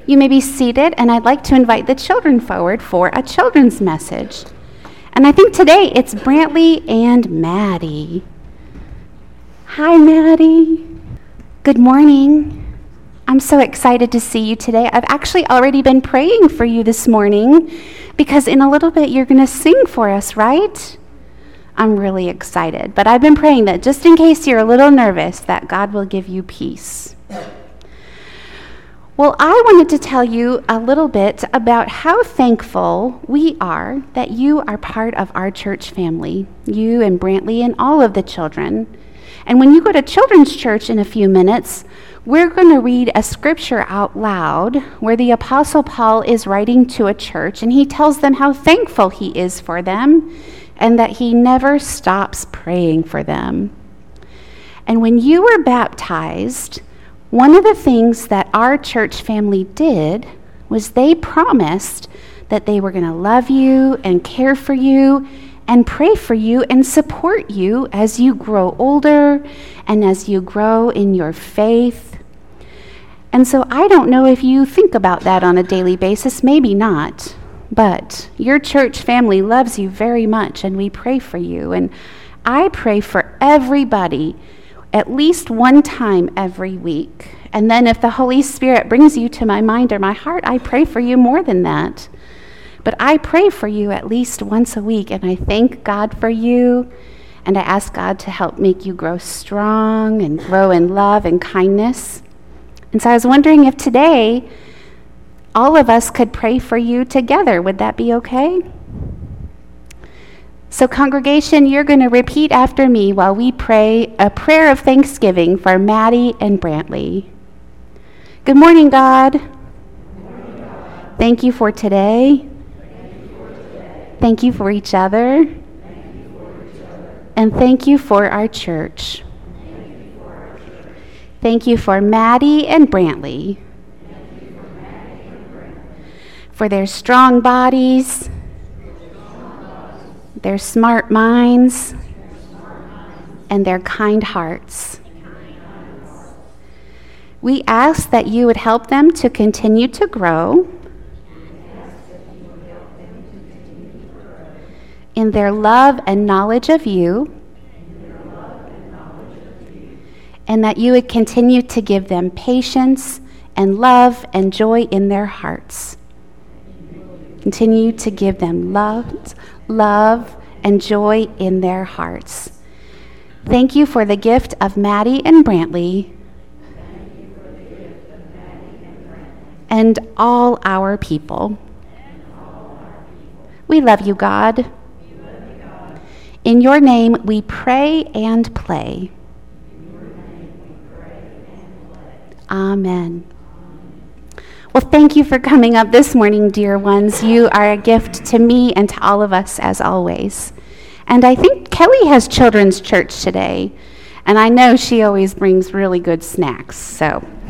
You may be seated, and I'd like to invite the children forward for a children's message. And I think today it's Brantley and Maddie. Hi, Maddie. Good morning. I'm so excited to see you today. I've actually already been praying for you this morning because in a little bit you're going to sing for us, right? I'm really excited. But I've been praying that just in case you're a little nervous, that God will give you peace. Well, I wanted to tell you a little bit about how thankful we are that you are part of our church family, you and Brantley and all of the children. And when you go to children's church in a few minutes, we're going to read a scripture out loud where the Apostle Paul is writing to a church, and he tells them how thankful he is for them and that he never stops praying for them. And when you were baptized, one of the things that our church family did was they promised that they were going to love you and care for you and pray for you and support you as you grow older and as you grow in your faith. And so I don't know if you think about that on a daily basis, maybe not, but your church family loves you very much and we pray for you. And I pray for everybody at least one time every week. And then if the Holy Spirit brings you to my mind or my heart, I pray for you more than that. But I pray for you at least once a week, and I thank God for you, and I ask God to help make you grow strong and grow in love and kindness. And so I was wondering if today all of us could pray for you together. Would that be okay? So congregation, you're going to repeat after me while we pray a prayer of thanksgiving for Maddie and Brantley. Good morning, God. Good morning, God. Thank you for today. Thank you for each other. And thank you for our church. Thank you for Maddie and Brantley. For their strong bodies, their smart minds, and their kind hearts. We ask that you would help them to continue to grow in their love and knowledge of you, and that you would continue to give them patience and love and joy in their hearts. Continue to give them love and joy in their hearts. Thank you for the gift of Maddie and Brantley and all our people. We love you, God. In your name we pray and play. Amen. Well, thank you for coming up this morning, dear ones. You are a gift to me and to all of us, as always. And I think Kelly has children's church today, and I know she always brings really good snacks, so